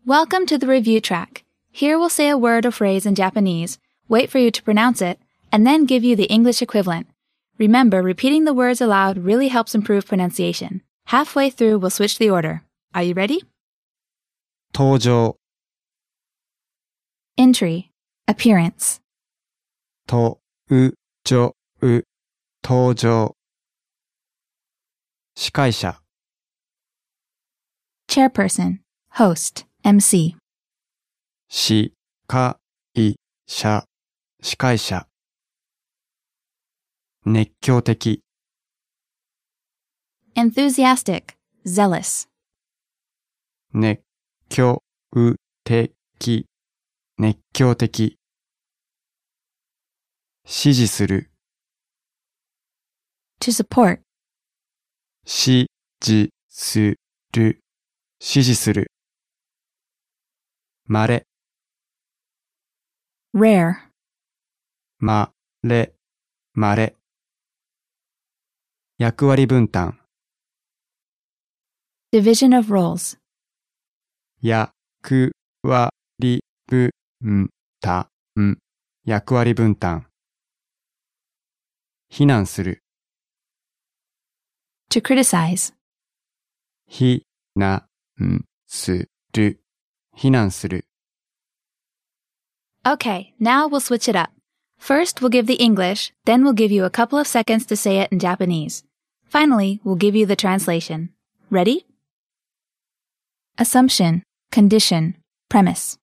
Welcome to the review track. Here we'll say a word or phrase in Japanese, wait for you to pronounce it, and then give you the English equivalent. Remember, repeating the words aloud really helps improve pronunciation. Halfway through, we'll switch the order. Are you ready? 登場 Entry, appearance. とうじょう登場司会者 Chairperson, host, MC. しかいしゃ司会者熱狂的 Enthusiastic, zealous. 熱狂的熱狂的支持する To support, 支持する支持するまれ rare. まれまれ役割分担 Division of roles. 役割分担役割分担非難する To criticize. 非難する非難する Okay, now we'll switch it up. First, we'll give the English, then we'll give you a couple of seconds to say it in Japanese. Finally, we'll give you the translation. Ready? Assumption, condition, premise.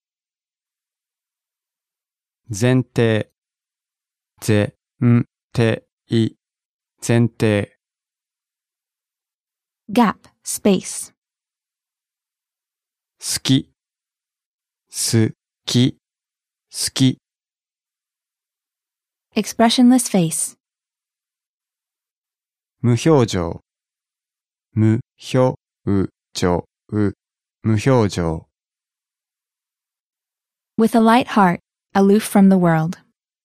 前提前提前提 Gap, space. 好き好き好き Expressionless face. 無表情無表情無表情 With a light heart, aloof from the world.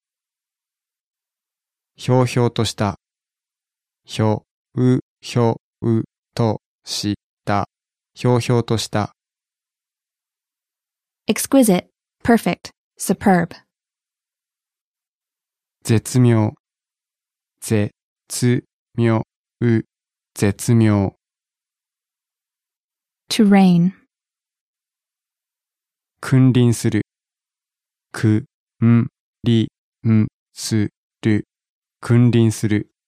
ひょうひょうとしたひょうとしたひょうひょうとした Exquisite, perfect, superb. 絶妙絶妙絶妙 To reign. 君臨する君臨する君臨する